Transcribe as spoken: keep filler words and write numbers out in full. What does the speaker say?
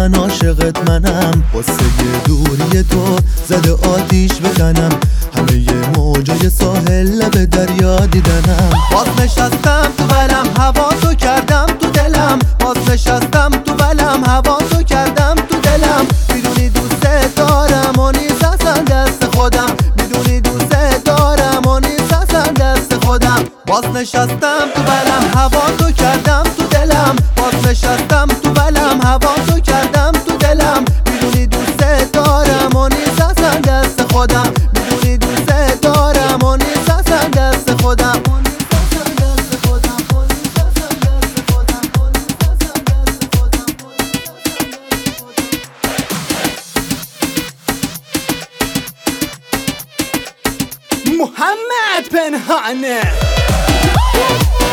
من عاشقت منم، قصه دوری تو زده آتیش به تنم، همه موجای ساحل لب دریا دیدنم. باز نشستم تو ولم هوا تو کردم تو دلم، باز نشستم تو ولم هوا تو کردم تو دلم. میدونی دوست دارم و نیست اصلا دست خودم، میدونی دوست دارم و نیست اصلا دست خودم. باز نشستم تو ولم هوا تو کردم تو دلم، باز نشستم تو ولم هوا تو کردم تو دلم. میدونی دوست دارم و نیست اصلا دست خودم، میدونی دوست دارم و نیست اصلا دست خودم. محمد پنهانه